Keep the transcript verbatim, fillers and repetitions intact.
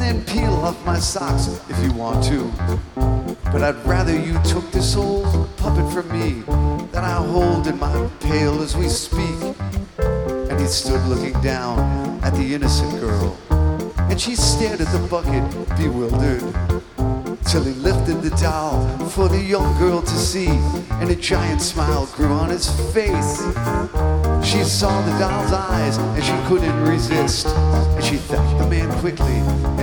then peel off my socks if you want to. But I'd rather you took this old puppet from me that I hold in my pail as we speak. And he stood looking down at the innocent girl, and she stared at the bucket, bewildered, till he lifted the doll for the young girl to see, and a giant smile grew on his face. She saw the doll's eyes and she couldn't resist, and she thanked the man quickly